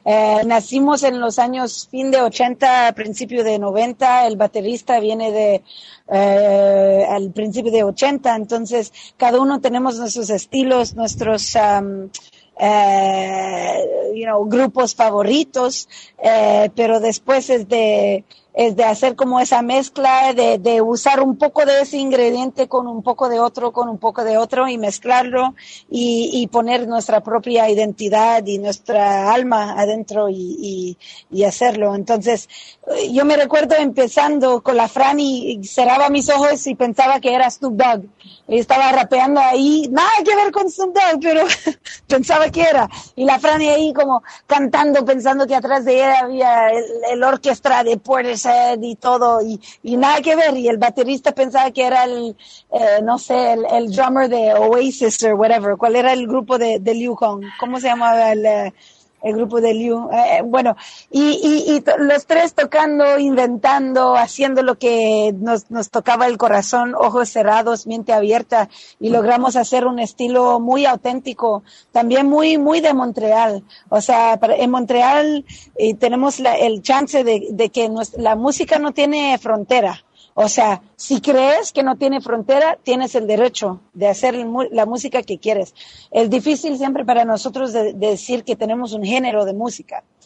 Nacimos en los años fin de 80, principio de 90, el baterista viene al principio de 80, entonces cada uno tenemos nuestros estilos, nuestros grupos favoritos, pero después es de hacer como esa mezcla, de usar un poco de ese ingrediente con un poco de otro y mezclarlo y poner nuestra propia identidad y nuestra alma adentro y hacerlo. Entonces, yo me recuerdo empezando con la Fran y cerraba mis ojos y pensaba que era Snoop Dogg. Y estaba rapeando ahí, nada que ver con Snoop Dogg, pero pensaba que era. Y la Fran ahí como cantando, pensando que atrás de ella había el orquesta de Portishead y todo, y nada que ver. Y el baterista pensaba que era el drummer de Oasis o whatever. ¿Cuál era el grupo de Liu Kong? ¿Cómo se llamaba el grupo de Liu? Y los tres tocando, inventando, haciendo lo que nos tocaba el corazón, ojos cerrados, mente abierta, y logramos hacer un estilo muy auténtico, también muy, muy de Montreal. O sea, en Montreal tenemos el chance de que la música no tiene frontera. O sea, si crees que no tiene frontera, tienes el derecho de hacer la música que quieres. Es difícil siempre para nosotros de decir que tenemos un género de música.